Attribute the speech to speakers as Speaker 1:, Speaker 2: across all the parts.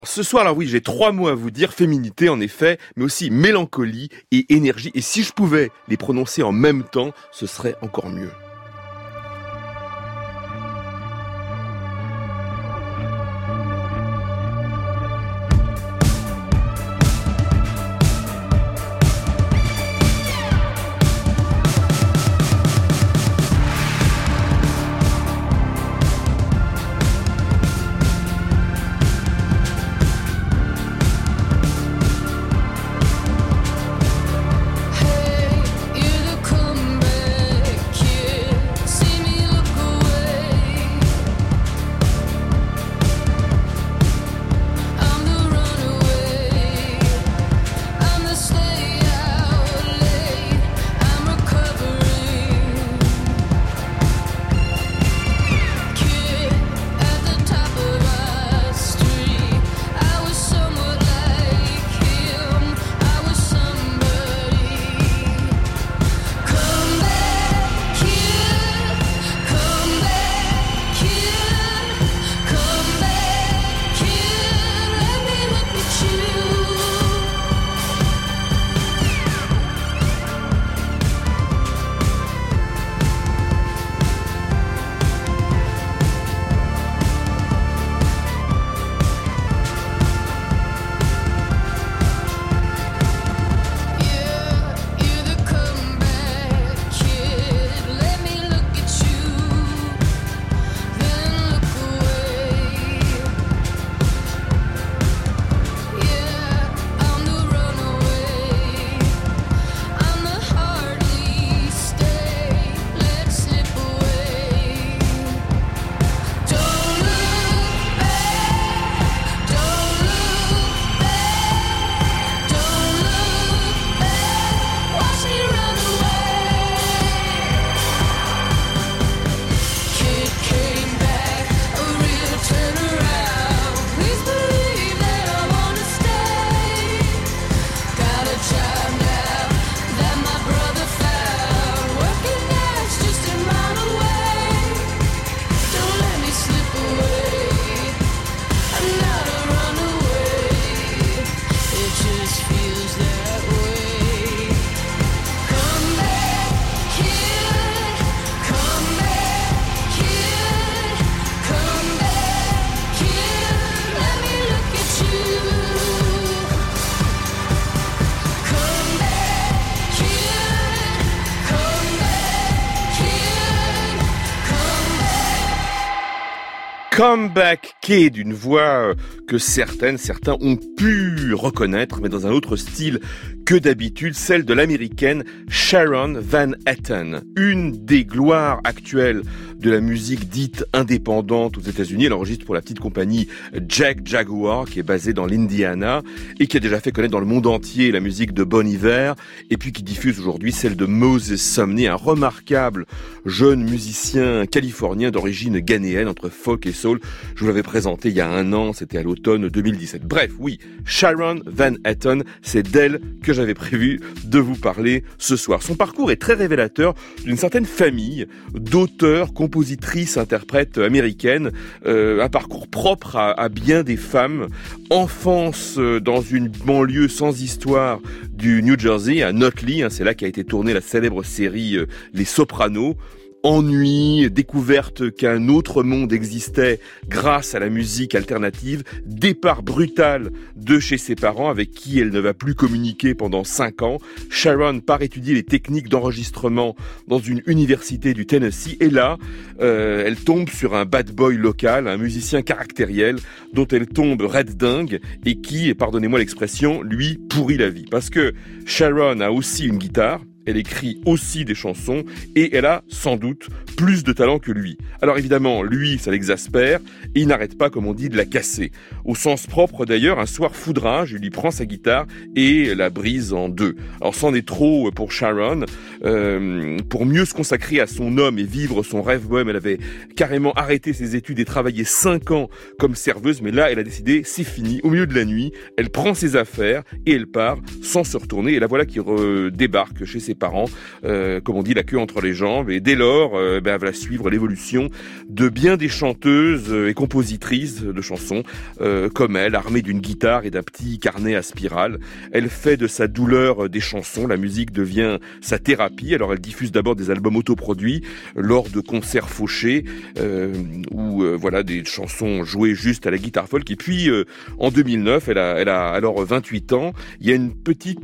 Speaker 1: Ce soir, là, oui, j'ai 3 mots à vous dire. Féminité, en effet, mais aussi mélancolie et énergie. Et si je pouvais les prononcer en même temps, ce serait encore mieux. Comeback Kid, une voix que certains ont pu reconnaître, mais dans un autre style que d'habitude, celle de l'américaine Sharon Van Etten, une des gloires actuelles de la musique dite indépendante aux États-Unis. Elle enregistre pour la petite compagnie Jack Jaguar, qui est basée dans l'Indiana, et qui a déjà fait connaître dans le monde entier la musique de Bon Iver, et puis qui diffuse aujourd'hui celle de Moses Sumney, un remarquable jeune musicien californien d'origine ghanéenne, entre folk et soul. Je vous l'avais présenté il y a un an, c'était à l'automne 2017. Bref, oui, Sharon Van Etten, c'est d'elle que j'avais prévu de vous parler ce soir. Son parcours est très révélateur d'une certaine famille d'auteurs, compositrices, interprètes américaines, un parcours propre à bien des femmes. Enfance dans une banlieue sans histoire du New Jersey, à Nutley, c'est là qu'a été tournée la célèbre série Les Sopranos. Ennui, découverte qu'un autre monde existait grâce à la musique alternative, départ brutal de chez ses parents avec qui elle ne va plus communiquer pendant 5 ans. Sharon part étudier les techniques d'enregistrement dans une université du Tennessee et là, elle tombe sur un bad boy local, un musicien caractériel dont elle tombe raide dingue et qui, pardonnez-moi l'expression, lui pourrit la vie. Parce que Sharon a aussi une guitare, elle écrit aussi des chansons et elle a sans doute plus de talent que lui. Alors évidemment, lui, ça l'exaspère et il n'arrête pas, comme on dit, de la casser. Au sens propre d'ailleurs, un soir foudrage, il lui prend sa guitare et la brise en deux. Alors c'en est trop pour Sharon. Pour mieux se consacrer à son homme et vivre son rêve bohème, elle avait carrément arrêté ses études et travaillé 5 ans comme serveuse. Mais là, elle a décidé, c'est fini. Au milieu de la nuit, elle prend ses affaires et elle part sans se retourner. Et la voilà qui débarque chez ses parents, comme on dit, la queue entre les jambes. Et dès lors, elle va suivre l'évolution de bien des chanteuses et compositrices de chansons comme elle, armée d'une guitare et d'un petit carnet à spirale. Elle fait de sa douleur des chansons. La musique devient sa thérapie. Alors elle diffuse d'abord des albums autoproduits lors de concerts fauchés où voilà des chansons jouées juste à la guitare folk. Et puis en 2009, elle a alors 28 ans. Il y a une petite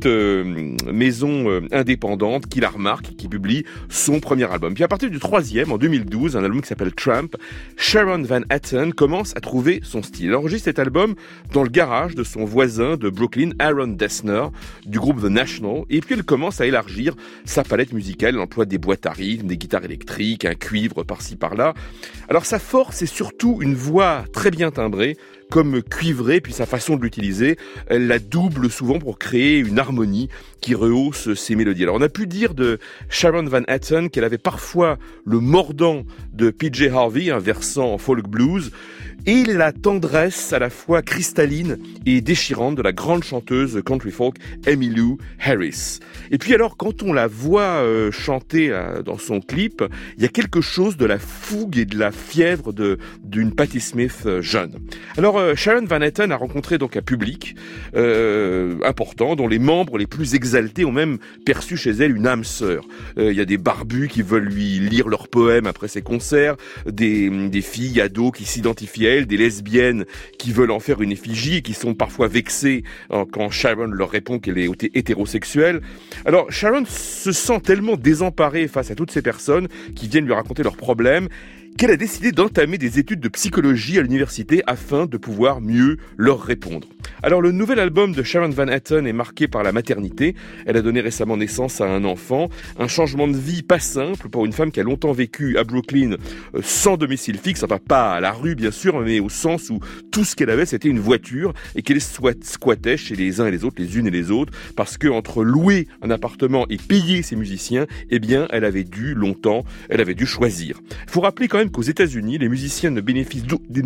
Speaker 1: maison indépendante qui la remarque, qui publie son premier album. Puis à partir du troisième, en 2012, un album qui s'appelle Tramp, Sharon Van Etten commence à trouver son style. Elle enregistre cet album dans le garage de son voisin de Brooklyn, Aaron Dessner, du groupe The National. Et puis elle commence à élargir sa palette musicale. Elle emploie des boîtes à rythme, des guitares électriques, un cuivre par-ci par-là. Alors sa force, c'est surtout une voix très bien timbrée, comme cuivrée, puis sa façon de l'utiliser, elle la double souvent pour créer une harmonie qui rehausse ses mélodies. Alors on a pu dire de Sharon Van Etten qu'elle avait parfois le mordant de PJ Harvey, un versant folk blues, et la tendresse à la fois cristalline et déchirante de la grande chanteuse country folk Emmylou Harris. Et puis alors, quand on la voit chanter dans son clip, il y a quelque chose de la fougue et de la fièvre d'une Patti Smith jeune. Alors, Sharon Van Etten a rencontré donc un public important, dont les membres les plus exaltés ont même perçu chez elle une âme sœur. Il y a des barbus qui veulent lui lire leurs poèmes après ses concerts, des filles ados qui s'identifient à elle, des lesbiennes qui veulent en faire une effigie et qui sont parfois vexées quand Sharon leur répond qu'elle est hétérosexuelle. Alors Sharon se sent tellement désemparée face à toutes ces personnes qui viennent lui raconter leurs problèmes qu'elle a décidé d'entamer des études de psychologie à l'université afin de pouvoir mieux leur répondre. Alors le nouvel album de Sharon Van Etten est marqué par la maternité. Elle a donné récemment naissance à un enfant. Un changement de vie pas simple pour une femme qui a longtemps vécu à Brooklyn sans domicile fixe. Enfin pas à la rue bien sûr, mais au sens où tout ce qu'elle avait c'était une voiture et qu'elle squattait chez les uns et les autres, les unes et les autres, parce que entre louer un appartement et payer ses musiciens, eh bien elle avait dû choisir. Il faut rappeler quand même qu'aux États-Unis, les musiciens ne bénéficient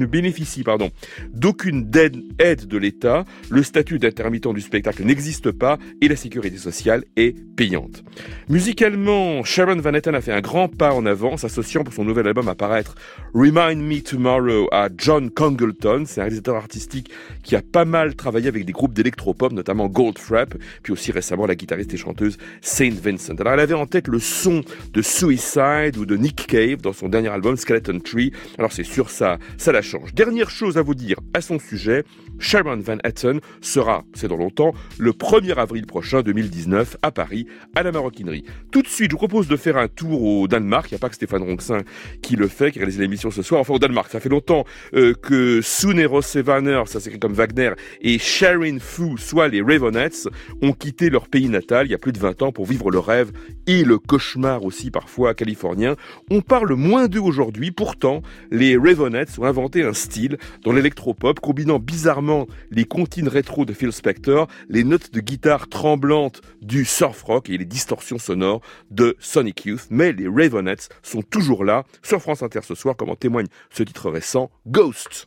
Speaker 1: d'aucune aide de l'État, le statut d'intermittent du spectacle n'existe pas et la sécurité sociale est payante. Musicalement, Sharon Van Etten a fait un grand pas en avant, s'associant pour son nouvel album à paraître Remind Me Tomorrow à John Congleton. C'est un réalisateur artistique qui a pas mal travaillé avec des groupes d'électropop, notamment Goldfrapp, puis aussi récemment la guitariste et chanteuse Saint Vincent. Alors elle avait en tête le son de Suicide ou de Nick Cave dans son dernier album Skeleton Tree. Alors c'est sûr, ça la change. Dernière chose à vous dire à son sujet, Sharon Van Etten sera, c'est dans longtemps, le 1er avril prochain 2019 à Paris, à la Maroquinerie. Tout de suite, je vous propose de faire un tour au Danemark. Il n'y a pas que Stéphane Ronxin qui le fait, qui réalise l'émission ce soir. Enfin au Danemark, ça fait longtemps que Sune Rosevaner, ça s'écrit comme Wagner, et Sharon Fu, soit les Raveonettes, ont quitté leur pays natal il y a plus de 20 ans pour vivre le rêve et le cauchemar aussi parfois californien. On parle moins d'eux aujourd'hui. Pourtant, les Raveonettes ont inventé un style dans l'électropop, combinant bizarrement les comptines rétro de Phil Spector, les notes de guitare tremblantes du surf rock et les distorsions sonores de Sonic Youth. Mais les Raveonettes sont toujours là, sur France Inter ce soir, comme en témoigne ce titre récent, Ghost.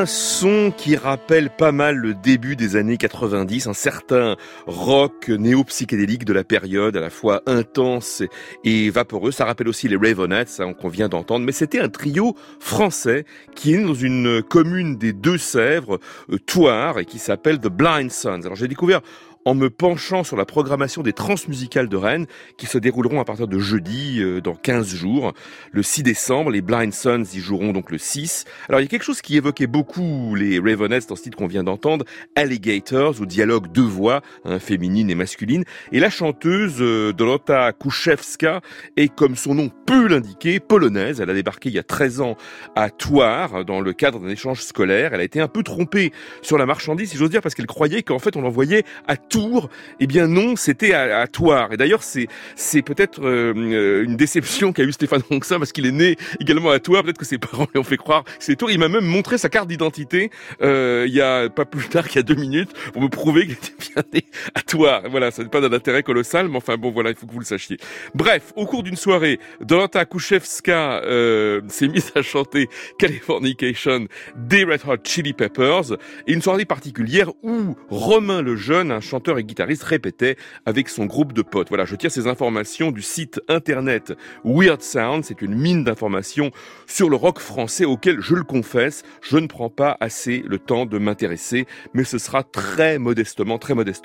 Speaker 1: un son qui rappelle pas mal le début des années 90, un certain rock néo-psychédélique de la période, à la fois intense et vaporeux. Ça rappelle aussi les Raveonettes, qu'on vient d'entendre, mais c'était un trio français qui est né dans une commune des Deux-Sèvres, Thouars, et qui s'appelle The Blind Sons. Alors j'ai découvert en me penchant sur la programmation des transmusicales de Rennes qui se dérouleront à partir de jeudi, dans 15 jours. Le 6 décembre, les Blind Sons y joueront donc le 6. Alors il y a quelque chose qui évoquait beaucoup les Raveonettes dans ce titre qu'on vient d'entendre, Alligators, au dialogue deux voix, féminine et masculine. Et la chanteuse Dorota Kuszewska est, comme son nom peut l'indiquer, polonaise. Elle a débarqué il y a 13 ans à Thouars dans le cadre d'un échange scolaire. Elle a été un peu trompée sur la marchandise, si j'ose dire, parce qu'elle croyait qu'en fait on l'envoyait à Tours. Eh bien non, c'était à Thouars. Et d'ailleurs, c'est peut-être une déception qu'a eu Stéphane Ronxin, parce qu'il est né également à Thouars. Peut-être que ses parents lui ont fait croire que c'est Tours. Il m'a même montré sa carte d'identité il y a pas plus tard qu'il y a 2 minutes pour me prouver qu'il était bien né à Thouars. Voilà, ça n'est pas d'un intérêt colossal, mais enfin bon, voilà, il faut que vous le sachiez. Bref, au cours d'une soirée, Dorota Kuszewska s'est mise à chanter Californication des Red Hot Chili Peppers, et une soirée particulière où Romain le Jeune, un chanteur et guitariste, répétait avec son groupe de potes. Voilà, je tire ces informations du site internet Weird Sound. C'est une mine d'informations sur le rock français auquel, je le confesse, je ne prends pas assez le temps de m'intéresser, mais ce sera très modestement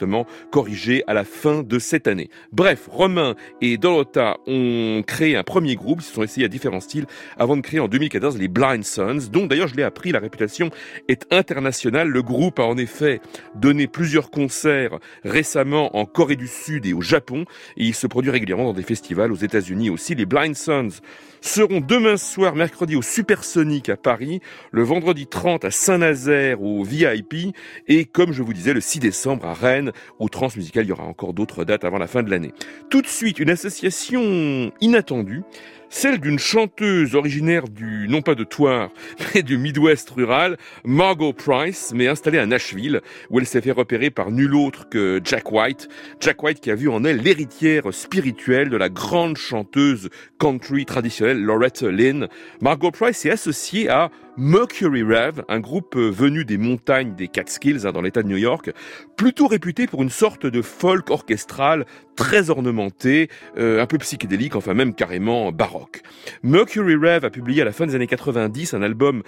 Speaker 1: corrigé à la fin de cette année. Bref, Romain et Dorota ont créé un premier groupe, ils se sont essayés à différents styles avant de créer en 2014 les Blind Sons, dont d'ailleurs je l'ai appris, la réputation est internationale. Le groupe a en effet donné plusieurs concerts récemment en Corée du Sud et au Japon, et il se produit régulièrement dans des festivals aux États-Unis aussi. Les Blind Sons seront demain soir, mercredi, au Supersonic à Paris, le vendredi 30 à Saint-Nazaire au VIP, et comme je vous disais, le 6 décembre à Rennes au Transmusical. Il y aura encore d'autres dates avant la fin de l'année. Tout de suite, une association inattendue, celle d'une chanteuse originaire non pas de Thouars, mais du Midwest rural, Margo Price, mais installée à Nashville, où elle s'est fait repérer par nul autre que Jack White. Jack White qui a vu en elle l'héritière spirituelle de la grande chanteuse country traditionnelle Loretta Lynn. Margo Price est associée à Mercury Rev, un groupe venu des montagnes des Catskills, dans l'état de New York, plutôt réputé pour une sorte de folk orchestral très ornementé, un peu psychédélique, enfin même carrément baroque. Mercury Rev a publié à la fin des années 90 un album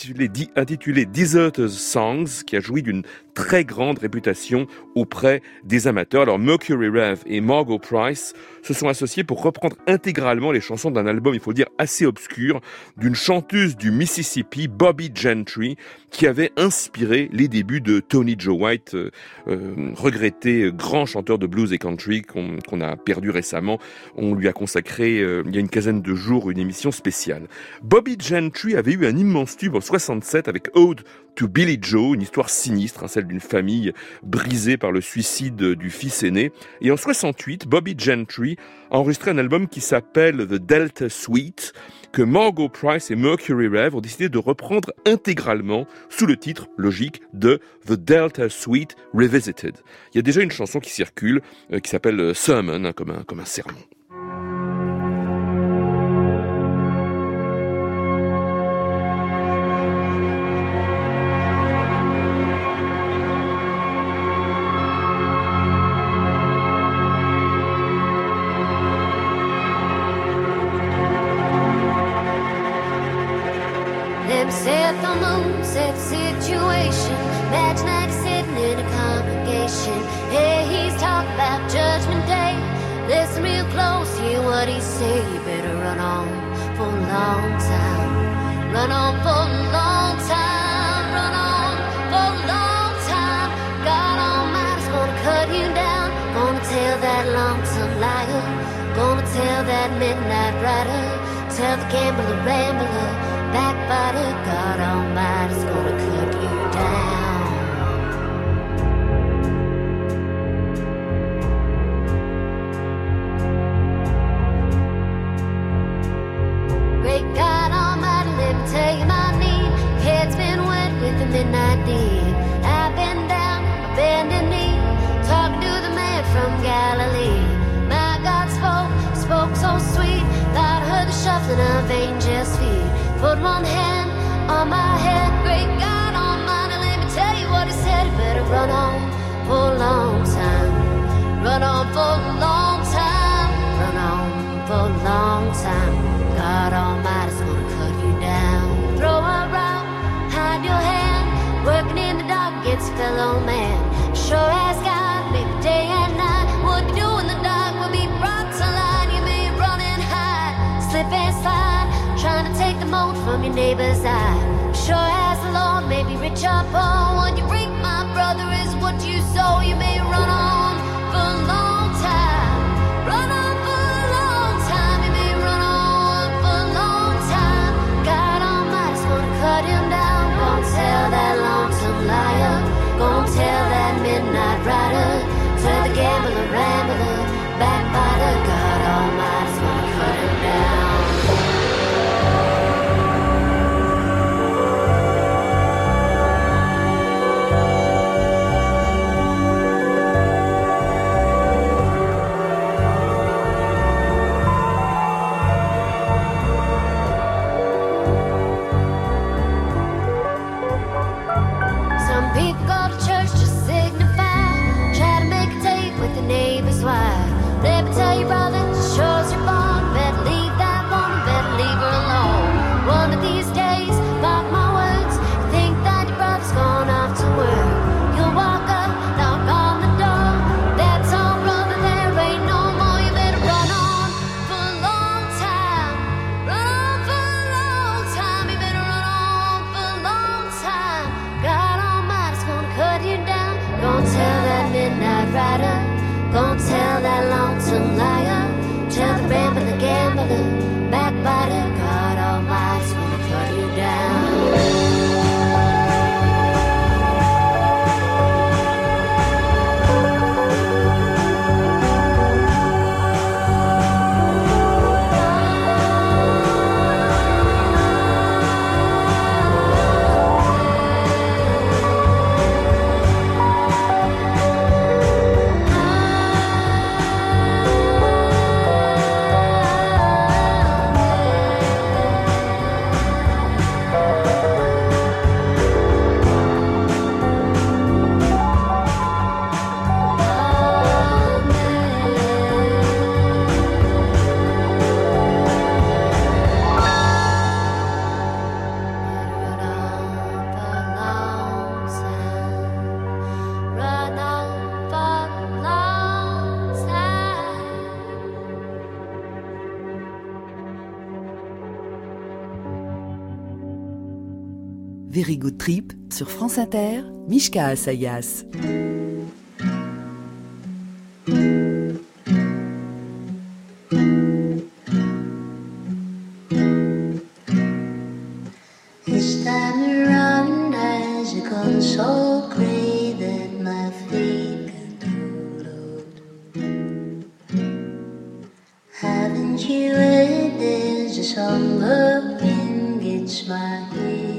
Speaker 1: intitulé Deserters Songs, qui a joui d'une très grande réputation auprès des amateurs. Alors Mercury Rev et Margo Price se sont associés pour reprendre intégralement les chansons d'un album, il faut le dire, assez obscur, d'une chanteuse du Mississippi, Bobby Gentry, qui avait inspiré les débuts de Tony Joe White, regretté grand chanteur de blues et country qu'on a perdu récemment. On lui a consacré, il y a une quinzaine de jours, une émission spéciale. Bobby Gentry avait eu un immense tube en 67 avec Ode to Billy Joe, une histoire sinistre, celle d'une famille brisée par le suicide du fils aîné. Et en 68, Bobby Gentry a enregistré un album qui s'appelle The Delta Suite, que Margo Price et Mercury Rev ont décidé de reprendre intégralement sous le titre logique de The Delta Suite Revisited. Il y a déjà une chanson qui circule, qui s'appelle Sermon, comme un sermon.
Speaker 2: Them set the moon, set situation. Imagine like sitting in a congregation. Hey, he's talking about Judgment Day. Listen real close, hear what he say. You better run on for a long time. Run on for a long time. Run on for a long time. God Almighty's gonna cut you down. Gonna tell that lonesome liar. Gonna tell that midnight rider. Tell the gambler, rambler, backbiter, God Almighty's gonna cut you down. Great God Almighty, let me tell you my need. Head's been wet with the midnight deed. I've been down, I've bended knee, talking to the man from Galilee. My God spoke so sweet, thought I heard the shuffling of angels' feet. Put one hand on my head, great God on against your fellow man. Sure as God, maybe day and night. What you do in the dark will be brought to light. You may run and hide, slip and slide, trying to take the mote from your neighbor's eye. Sure as the Lord may be rich or poor, what you reap, my brother, is what you sow. You may run on for a long time, run on for a long time. You may run on for a long time. God Almighty's gonna cut him down. Gonna tell that lonesome liar, gonna tell that midnight rider, tell the gambler, rambler, backbiter. God Almighty's gonna cut him down. Tell your brother, shows you're born. Better leave that woman, better leave her alone. One of these days, mark my words, you think that your brother's gone off to work. You'll walk up, knock on the door. That's all, brother, there ain't no more. You better run on for a long time. Run on for a long time. You better run on for a long time. God Almighty's gonna cut you down. Gonna tell that midnight rider, gonna tell that lonesome liar, tell the rambler, gambler, backbiter. God Almighty's gonna cut you down.
Speaker 3: Very Good Trip sur France Inter, Mishka Asayas.
Speaker 4: This time around eyes are gone so grey that my feet get cold. Haven't you heard there's a summer wind gets my head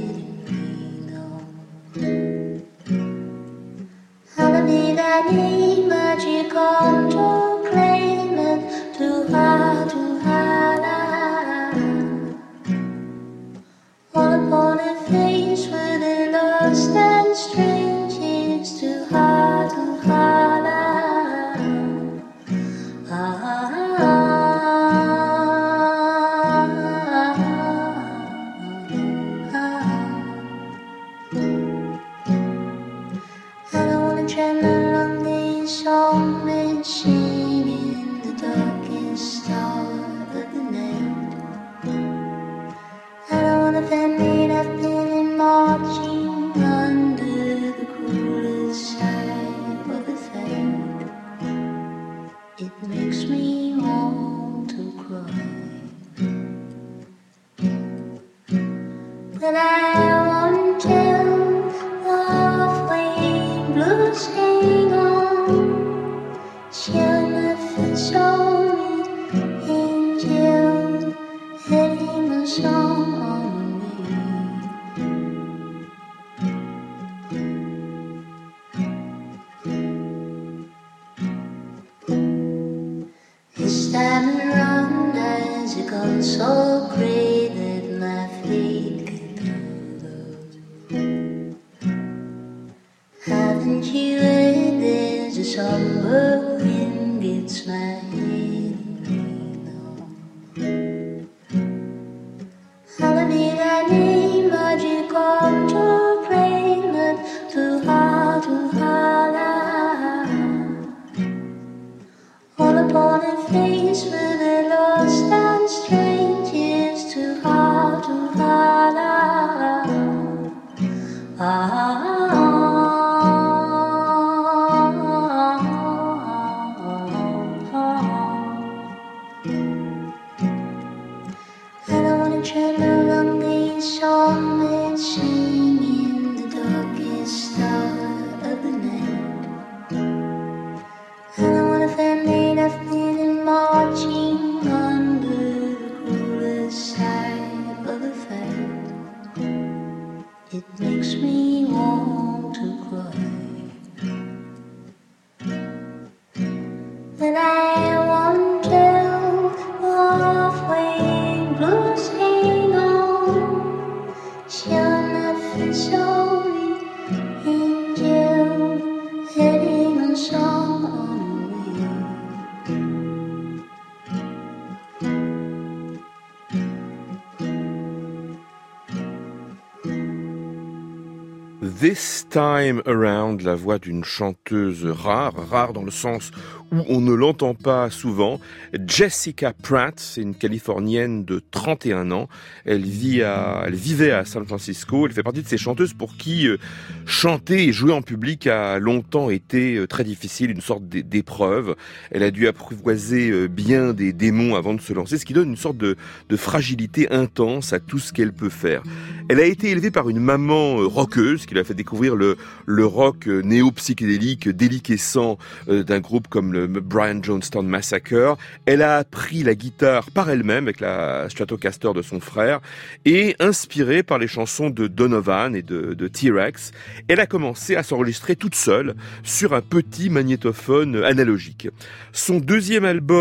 Speaker 4: I need magic on to claim it, too hard, all upon a face where they lost and strange is too hard, I don't wanna tremble on these song machine in the darkest hour of the night. I don't wanna family I've been in marching under the cruelest side of the fate. It makes me want to cry, but I won't tell. Blues hang on, she'll never show me angel heading a song on me. This time around eyes are gone so grey that my feet haven't you heard there's a summer wind gets my head I need magic on to claim it too hard. to holler. All upon a face when they're lost and strange, it's too hard to holler. I don't wanna travel along these shores, singing the darkest hour of the night. I don't wanna find me nothing in marching under the cruelest side of the fight. It makes me want to cry. When I wander halfway, blues hang on. Shall nothing sorry, angel heading on song on
Speaker 1: This Time Around, la voix d'une chanteuse rare dans le sens où on ne l'entend pas souvent. Jessica Pratt, c'est une Californienne de 31 ans. Elle vivait à San Francisco. Elle fait partie de ces chanteuses pour qui chanter et jouer en public a longtemps été très difficile, une sorte d'épreuve. Elle a dû apprivoiser bien des démons avant de se lancer, ce qui donne une sorte de fragilité intense à tout ce qu'elle peut faire. Elle a été élevée par une maman rockeuse qui lui a fait découvrir le rock néo-psychédélique déliquescent d'un groupe comme le Brian Jonestown Massacre. Elle a appris la guitare par elle-même avec la Stratocaster de son frère et inspirée par les chansons de Donovan et de T-Rex, elle a commencé à s'enregistrer toute seule sur un petit magnétophone analogique. Son deuxième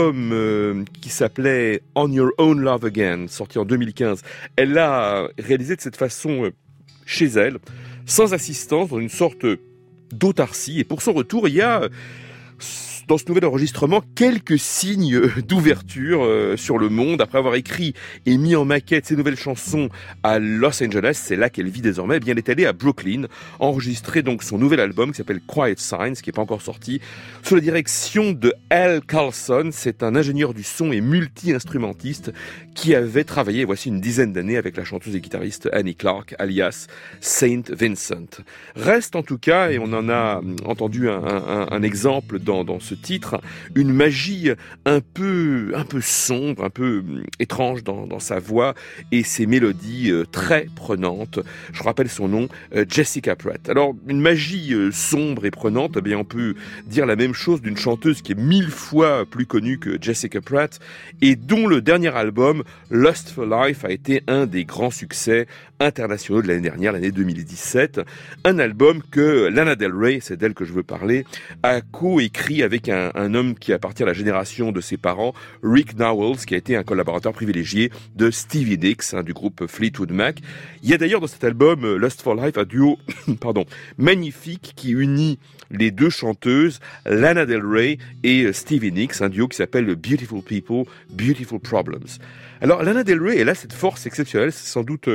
Speaker 1: album qui s'appelait On Your Own Love Again, sorti en 2015, elle l'a réalisé de cette façon chez elle, sans assistance, dans une sorte d'autarcie. Et pour son retour, il y a dans ce nouvel enregistrement quelques signes d'ouverture sur le monde. Après avoir écrit et mis en maquette ses nouvelles chansons à Los Angeles, c'est là qu'elle vit désormais, eh bien elle est allée à Brooklyn, enregistrer donc son nouvel album qui s'appelle Quiet Signs, qui n'est pas encore sorti, sous la direction de Al Carlson. C'est un ingénieur du son et multi-instrumentiste qui avait travaillé voici une dizaine d'années avec la chanteuse et guitariste Annie Clark, alias Saint Vincent. Reste en tout cas, et on en a entendu un exemple dans ce titre, une magie un peu sombre, un peu étrange dans sa voix et ses mélodies très prenantes. Je rappelle son nom, Jessica Pratt. Alors, une magie sombre et prenante, eh bien, on peut dire la même chose d'une chanteuse qui est 1000 fois plus connue que Jessica Pratt et dont le dernier album, Lust for Life, a été un des grands succès internationaux de l'année dernière, l'année 2017. Un album que Lana Del Rey, c'est d'elle que je veux parler, a coécrit avec un homme qui appartient à la génération de ses parents, Rick Nowels, qui a été un collaborateur privilégié de Stevie Nicks, du groupe Fleetwood Mac. Il y a d'ailleurs dans cet album Lust for Life un duo magnifique qui unit les deux chanteuses, Lana Del Rey et Stevie Nicks, un duo qui s'appelle Beautiful People, Beautiful Problems. Alors Lana Del Rey, elle a cette force exceptionnelle, c'est sans doute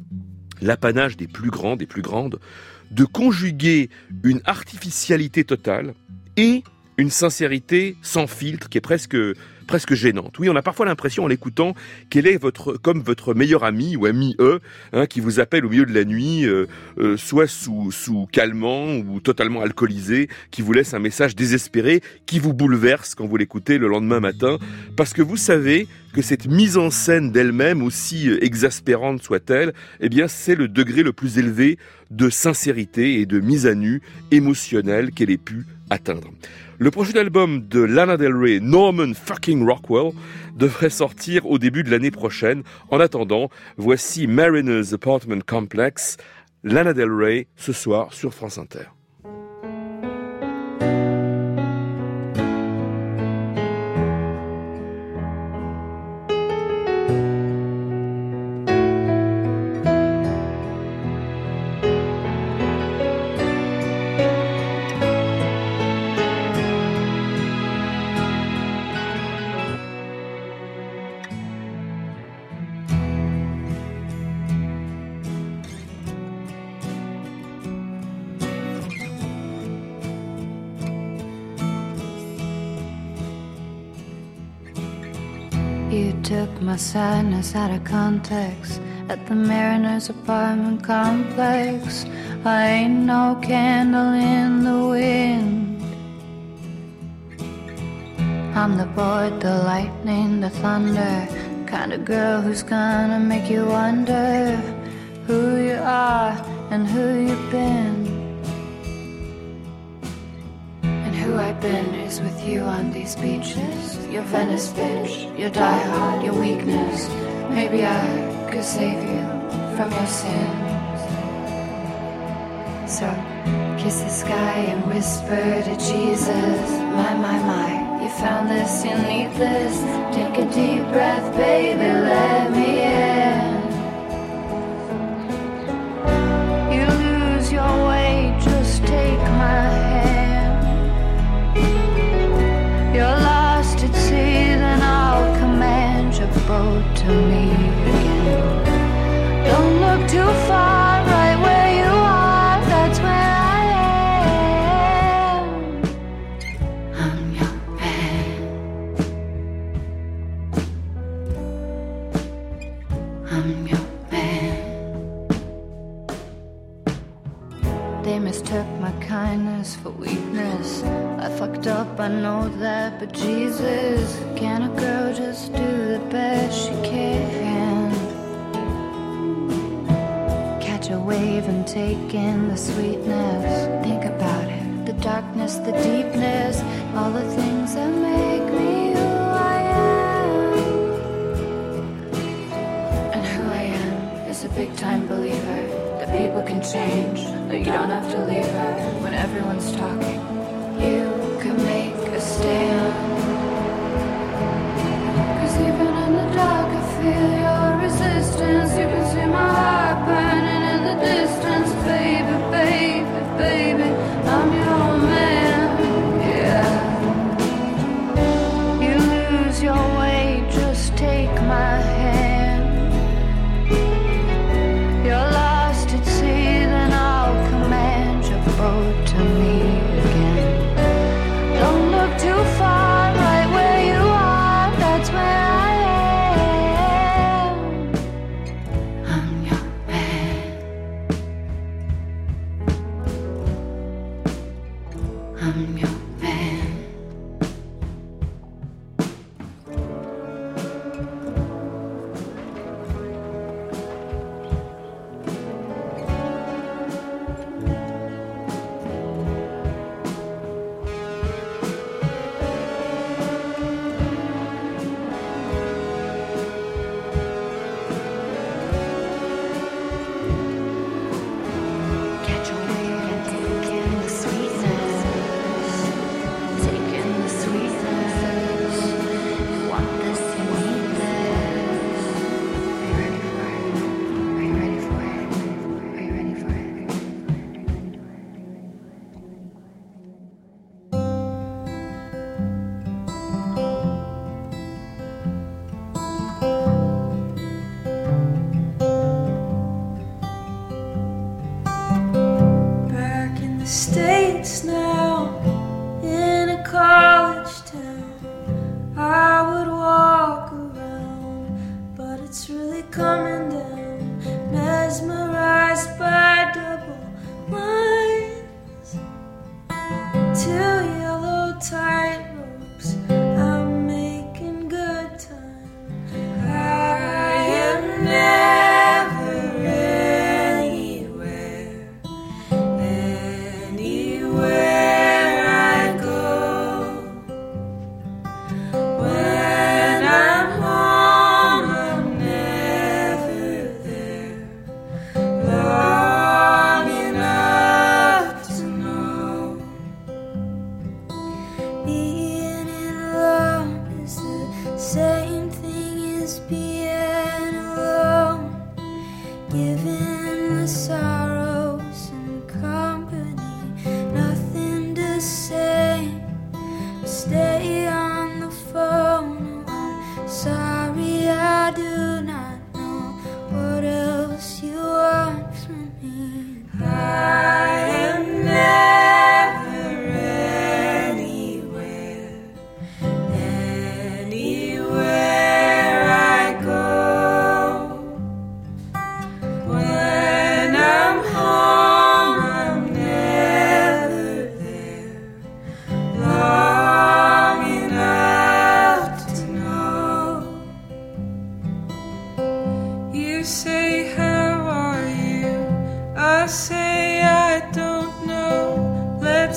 Speaker 1: l'apanage des plus grands, des plus grandes, de conjuguer une artificialité totale et une sincérité sans filtre qui est presque gênante. Oui, on a parfois l'impression en l'écoutant qu'elle est comme votre meilleur ami ou ami qui vous appelle au milieu de la nuit, soit sous calmant ou totalement alcoolisé, qui vous laisse un message désespéré, qui vous bouleverse quand vous l'écoutez le lendemain matin, parce que vous savez que cette mise en scène d'elle-même, aussi exaspérante soit-elle, eh bien c'est le degré le plus élevé de sincérité et de mise à nu émotionnelle qu'elle ait pu atteindre. Le prochain album de Lana Del Rey, Norman fucking Rockwell, devrait sortir au début de l'année prochaine. En attendant, voici Mariner's Apartment Complex, Lana Del Rey, ce soir sur France Inter.
Speaker 5: You took my sadness out of context at the Mariners apartment complex. I ain't no candle in the wind. I'm the board, the lightning, the thunder, kind of girl who's gonna make you wonder who you are and who you've been. And who I've been is with you on these beaches. Your Venice bitch, your diehard, your weakness. Maybe I could save you from your sins. So kiss the sky and whisper to Jesus. My, you found this, you need this. Take a deep breath, baby, let me in. You lose your way, just take my hand. You're lost at sea, then I'll command your boat to me again. Don't look too far, right where you are, that's where I am. I'm your man. I'm your man. They mistook my kindness for weakness. I fucked up, I know that, but Jesus, can a girl just do the best she can? Catch a wave and take in the sweetness. Think about it, the darkness, the deepness, all the things that make me who I am. And who I am is a big time believer that people can change, that you don't have to leave her when everyone's talking. You can make a stand. 'Cause even in the dark I feel your resistance. You can see my heart burning in the distance. Baby, baby, baby, I'm your man, yeah. You lose your way, just take my hand. You're lost at sea, then I'll command your boat to me again. Don't look too far, right where you are, that's where I am. I'm your man. I'm your man. Catch a wave and take in the sweetness. Take in the sweetness. You want this, you need this. Are you ready for it? Are you ready for it? Are you ready for it?
Speaker 6: Back in the States now, in a college town, I would walk around, but it's really coming down, mesmerized by double lines, two yellow tightropes, I'm making good time. I am never anywhere I go. When I'm home, I'm never there long enough to know.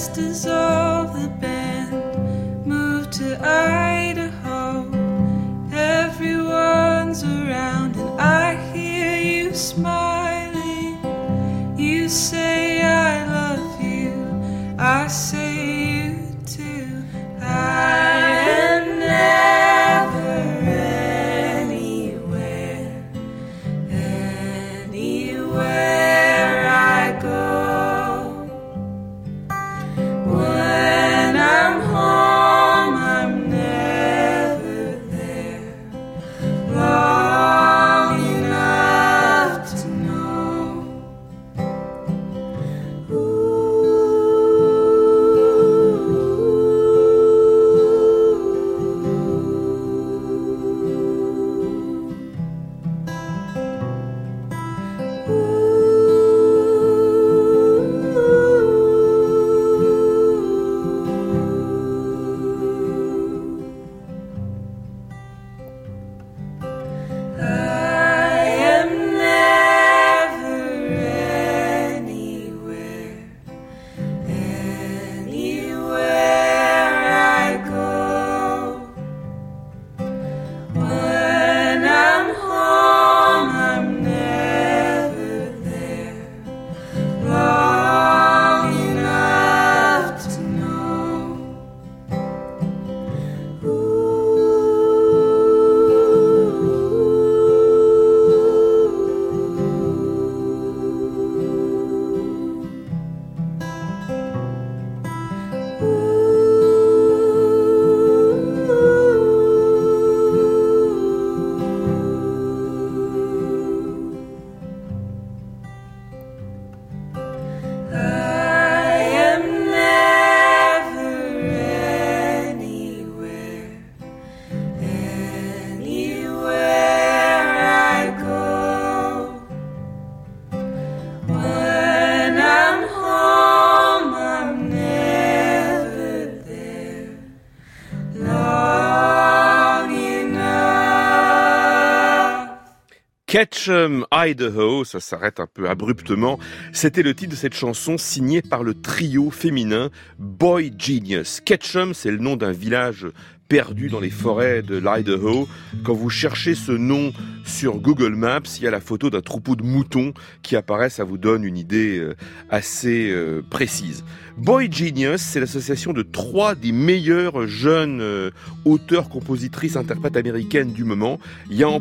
Speaker 6: let's dissolve the band, move to Idaho. Everyone's around and I hear you smiling. You say I love you, I say you too. I am never anywhere, anywhere I go. When I'm home, I'm never there long enough to know.
Speaker 1: Ketchum, Idaho, ça s'arrête un peu abruptement. C'était le titre de cette chanson signée par le trio féminin Boy Genius. Ketchum, c'est le nom d'un village perdu dans les forêts de l'Idaho. Quand vous cherchez ce nom sur Google Maps, il y a la photo d'un troupeau de moutons qui apparaît, ça vous donne une idée assez précise. Boy Genius, c'est l'association de 3 des meilleures jeunes auteurs, compositrices, interprètes américaines du moment. Il y a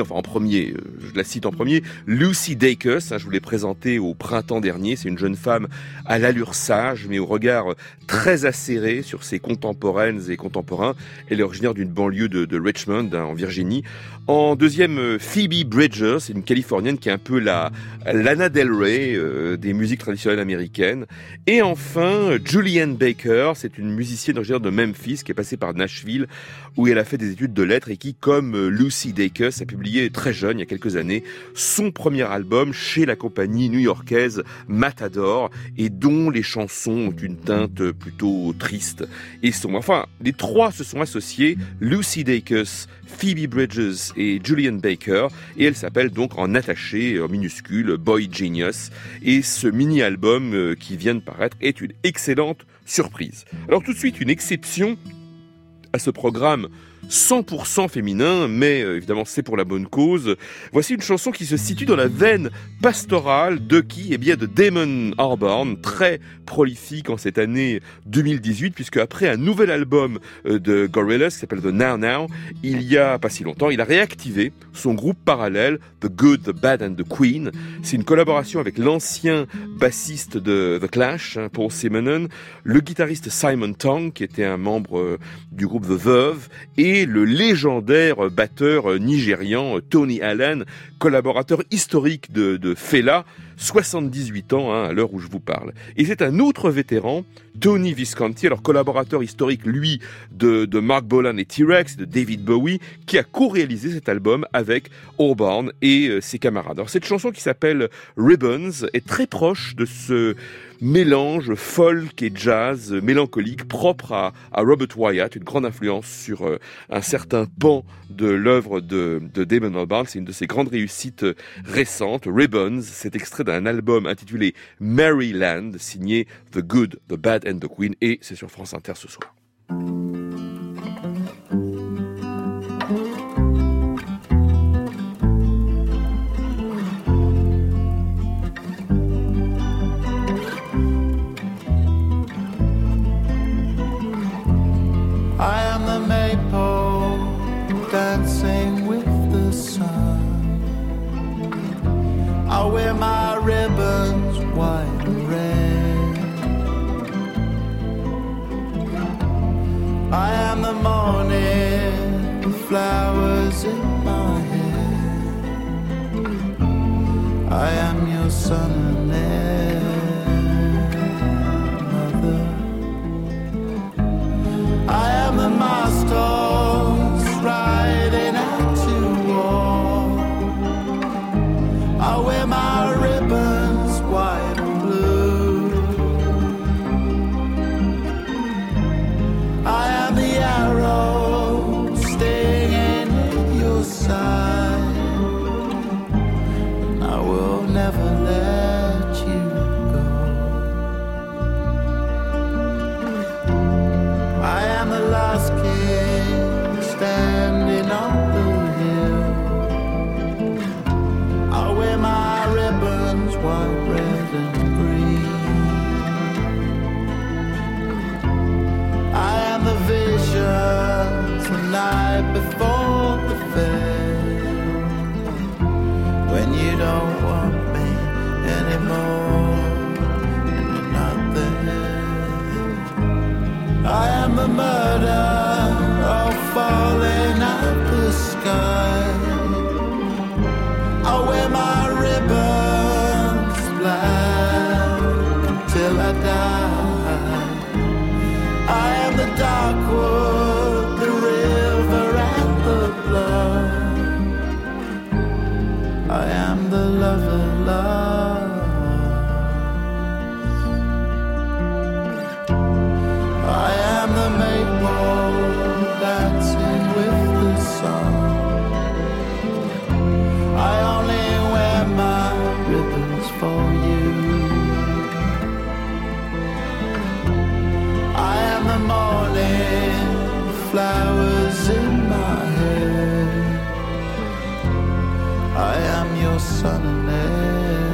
Speaker 1: je la cite en premier, Lucy Dacus, je vous l'ai présentée au printemps dernier, c'est une jeune femme à l'allure sage, mais au regard très acéré sur ses contemporaines et contemporains. Elle est originaire d'une banlieue de Richmond, en Virginie. En deuxième, Phoebe Bridgers, c'est une Californienne qui est un peu la Lana Del Rey des musiques traditionnelles américaines. Et enfin, Julianne Baker, c'est une musicienne originaire de Memphis qui est passée par Nashville où elle a fait des études de lettres et qui, comme Lucy Dacus, a publié très jeune, il y a quelques années, son premier album chez la compagnie new-yorkaise Matador et dont les chansons ont une teinte plutôt triste et sombre. Enfin, les 3 se sont associés, Lucy Dacus, Phoebe Bridgers et Julianne Baker, et elle s'appelle donc en attaché, en minuscule, Boy Genius. Et ce mini-album qui vient de paraître est une excellente surprise. Alors tout de suite, une exception à ce programme 100% féminin, mais évidemment c'est pour la bonne cause. Voici une chanson qui se situe dans la veine pastorale de qui ? Eh bien de Damon Albarn, très prolifique en cette année 2018, puisque après un nouvel album de Gorillaz qui s'appelle The Now Now, il y a pas si longtemps, il a réactivé son groupe parallèle The Good, The Bad and The Queen. C'est une collaboration avec l'ancien bassiste de The Clash, Paul Simonon, le guitariste Simon Tong, qui était un membre du groupe The Verve, et le légendaire batteur nigérian Tony Allen, collaborateur historique de Fela, 78 ans à l'heure où je vous parle. Et c'est un autre vétéran, Tony Visconti, alors collaborateur historique, lui, de Mark Bolan et T-Rex, de David Bowie, qui a co-réalisé cet album avec Albarn et ses camarades. Alors cette chanson qui s'appelle Ribbons est très proche de ce mélange folk et jazz mélancolique propre à Robert Wyatt, une grande influence sur un certain pan de l'œuvre de Damon Albarn. C'est une de ses grandes réussites récentes. Ribbons, c'est extrait d'un album intitulé Maryland, signé The Good, The Bad and The Queen, et c'est sur France Inter ce soir.
Speaker 7: I am the maypole dancing with the sun. I wear my ribbons white and red. I am the morning, the flowers in my hair. I am your son and heir, mother. I am the masters riding out to war. I wear my ribbons white and blue. I am the arrow stinging in your side, and I will never let you go. I am the last king standing on the hill. I wear my ribbons white, red and green. I am the vision the night before the veil, when you don't want me anymore and you're not there. I am the murder of falling out the sky. I wear my ribbons black until I die. I am the dark wood, the river and the blood. I am the lover lost. I am the maypole dancing with the sun. I only wear my ribbons for you. I am the morning, flowers in my hair. I am your son and heir.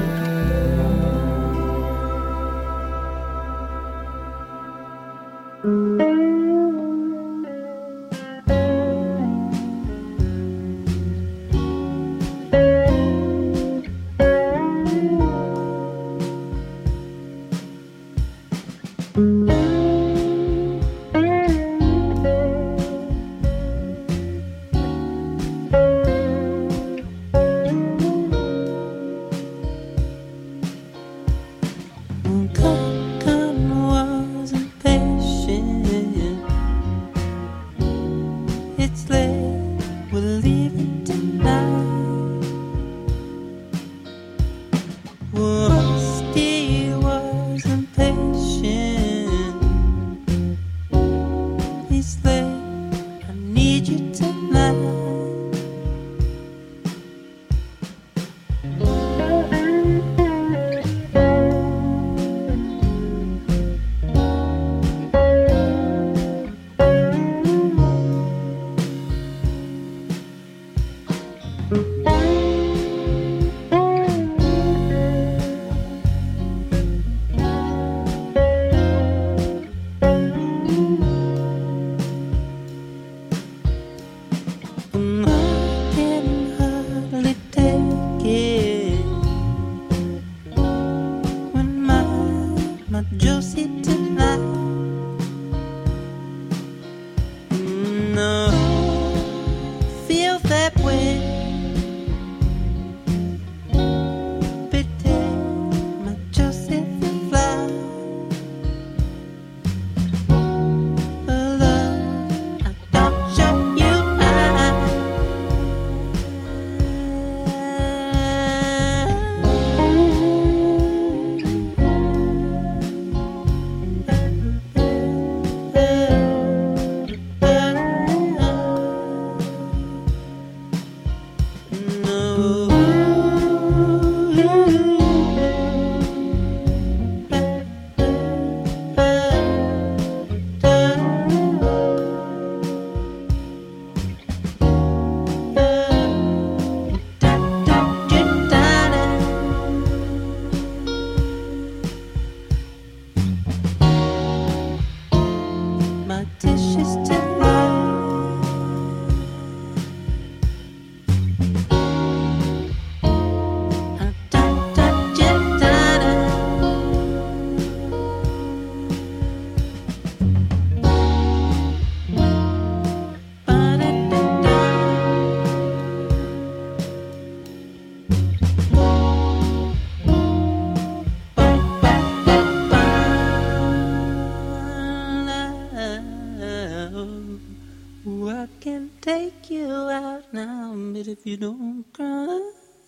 Speaker 6: I can take you out now, but if you don't cry,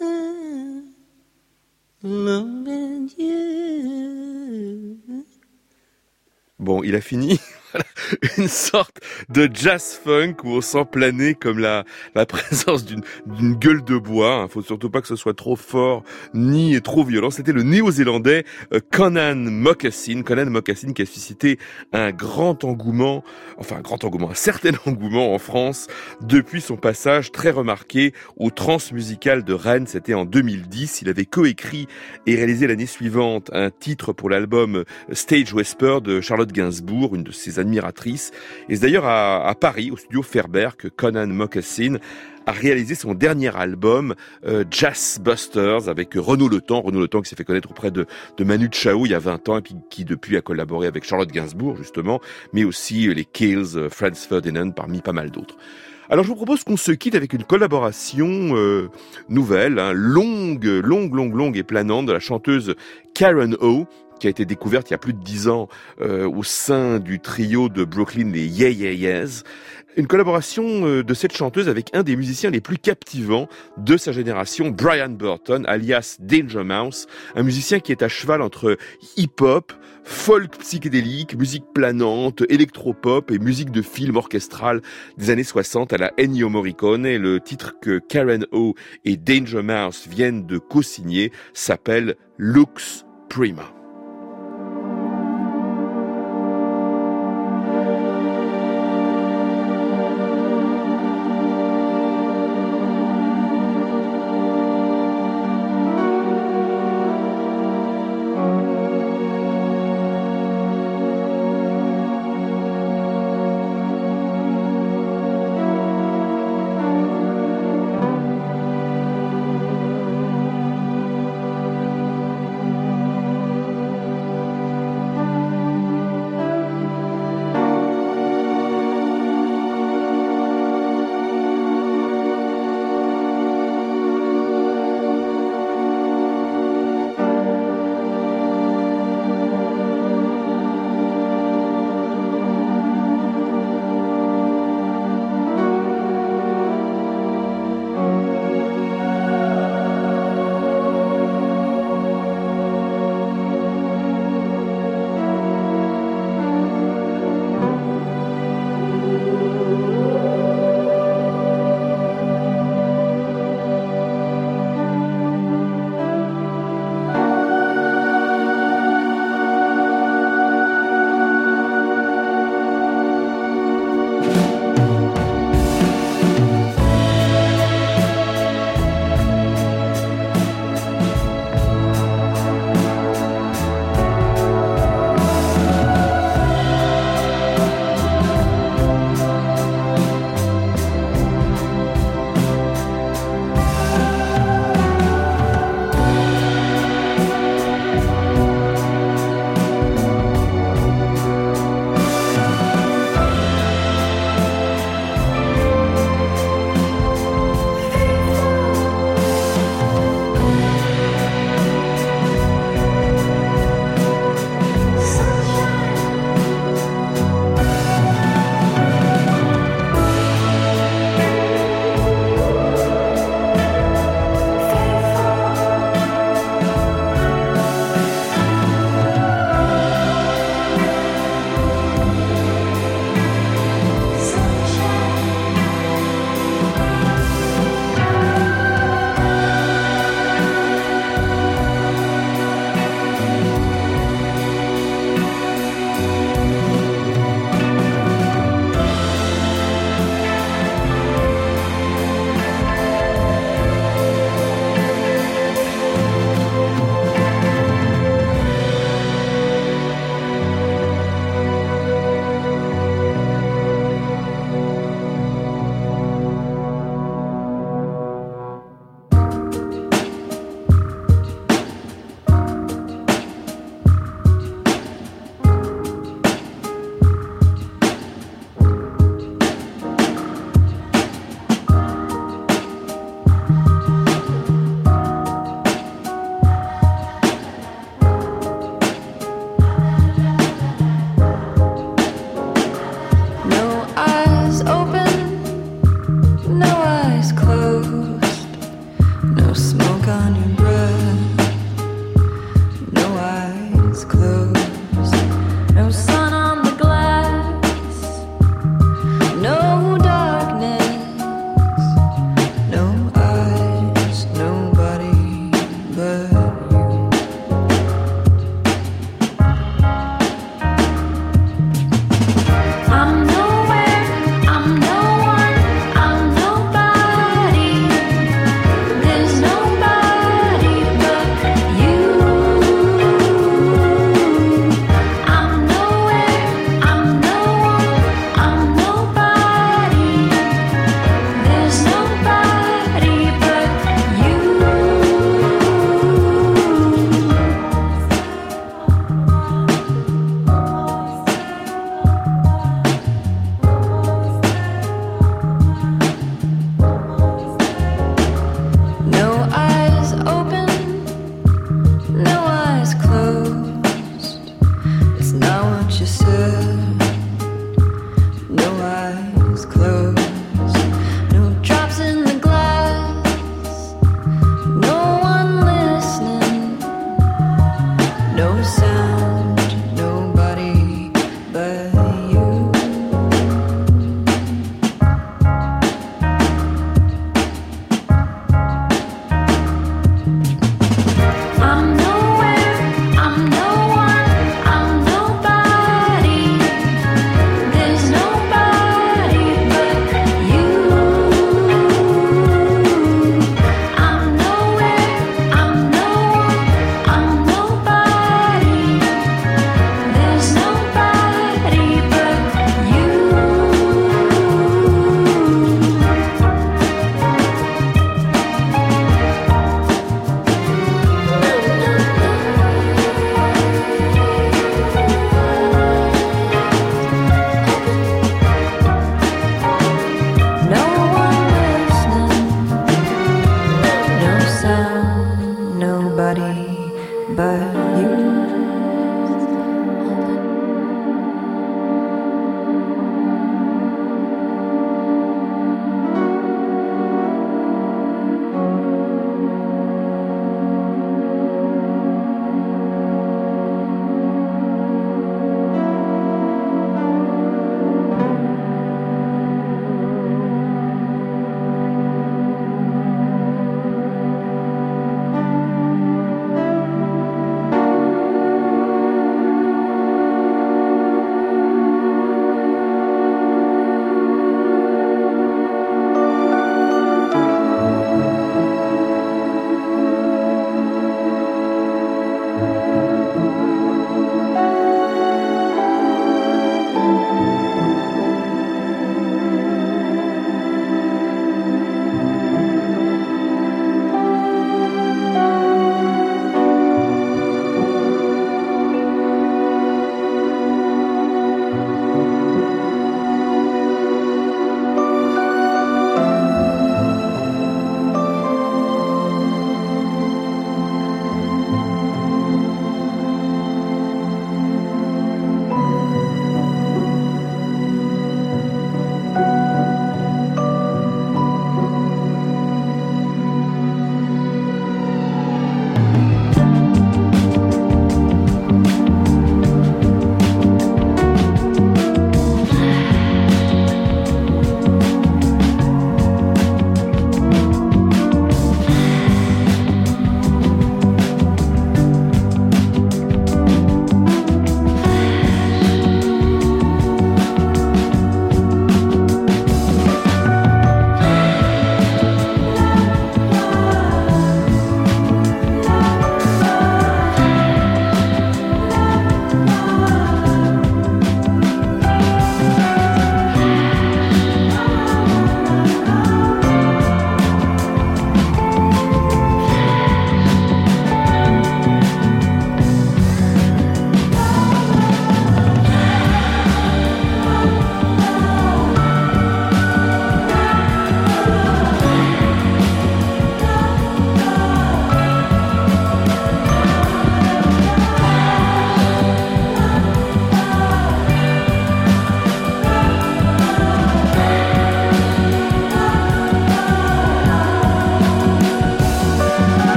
Speaker 6: loving you.
Speaker 1: Bon, il a fini. Une sorte de jazz funk où on sent planer comme la présence d'une gueule de bois. Faut surtout pas que ce soit trop fort ni trop violent. C'était le néo-zélandais Conan Moccasin qui a suscité un certain engouement en France depuis son passage très remarqué au Transmusical de Rennes. C'était en 2010. Il avait coécrit et réalisé l'année suivante un titre pour l'album Stage Whisper de Charlotte Gainsbourg, une de ses admiratrice. Et c'est d'ailleurs à Paris, au studio Ferber, que Conan Moccasin a réalisé son dernier album, Jazz Busters, avec Renaud Le Temps qui s'est fait connaître auprès de Manu Chao il y a 20 ans et qui depuis a collaboré avec Charlotte Gainsbourg, justement, mais aussi les Kills, Franz Ferdinand, parmi pas mal d'autres. Alors je vous propose qu'on se quitte avec une collaboration nouvelle, longue et planante de la chanteuse Karen O, qui a été découverte il y a plus de 10 ans au sein du trio de Brooklyn, les Yeah Yeah Yeahs. Une collaboration de cette chanteuse avec un des musiciens les plus captivants de sa génération, Brian Burton, alias Danger Mouse, un musicien qui est à cheval entre hip-hop, folk psychédélique, musique planante, électropop et musique de film orchestrale des années 60 à la Ennio Morricone. Et le titre que Karen O et Danger Mouse viennent de co-signer s'appelle Lux Prima.